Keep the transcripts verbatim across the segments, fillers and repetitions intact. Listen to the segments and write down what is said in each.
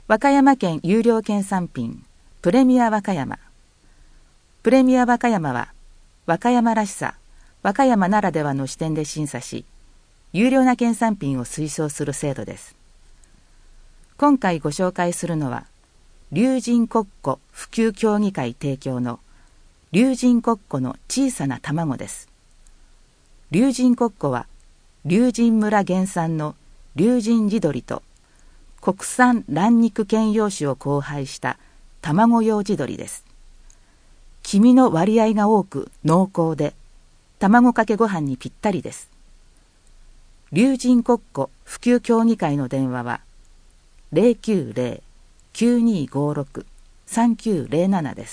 和歌山県有料県産品プレミア和歌山。プレミア和歌山は和歌山らしさ、和歌山ならではの視点で審査し、有料な県産品を推奨する制度です。今回ご紹介するのは龍神国庫普及協議会提供の龍神国庫の小さな卵です。龍神国庫は龍神村原産の龍神地鶏と国産卵肉兼用種を交配した卵用地鶏です。黄身の割合が多く濃厚で卵かけご飯にぴったりです。龍神国庫普及協議会の電話は ゼロきゅうゼロ きゅうにごろく さんきゅうゼロなな です。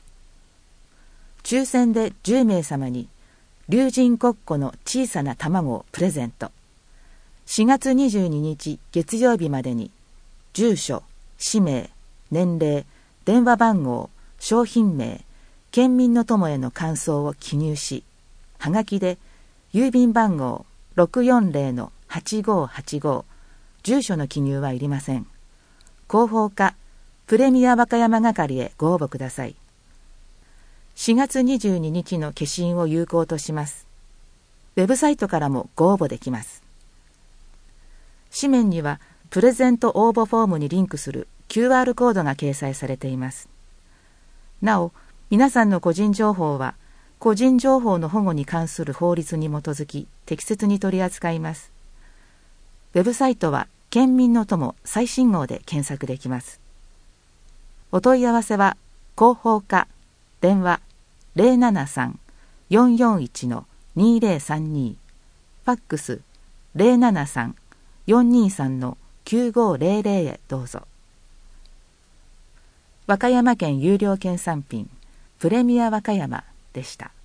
抽選でじゅうめい様に龍神国庫の小さな卵をプレゼント。しがつにじゅうににち月曜日までに住所、氏名、年齢、電話番号、商品名、県民の友への感想を記入し、はがきで郵便番号 ろくよんゼロ はちごはちご、住所の記入はいりません。広報課プレミア和歌山係へご応募ください。しがつにじゅうににちの消印を有効とします。ウェブサイトからもご応募できます。紙面にはプレゼント応募フォームにリンクする キューアール コードが掲載されています。なお、皆さんの個人情報は個人情報の保護に関する法律に基づき適切に取り扱います。ウェブサイトは県民の友最新号で検索できます。お問い合わせは広報課電話 ゼロななさん よんよんいち にゼロさんに、ファックス ゼロななさん よんにさん きゅうごゼロゼロ へどうぞ。和歌山県有料県産品プレミア和歌山でした。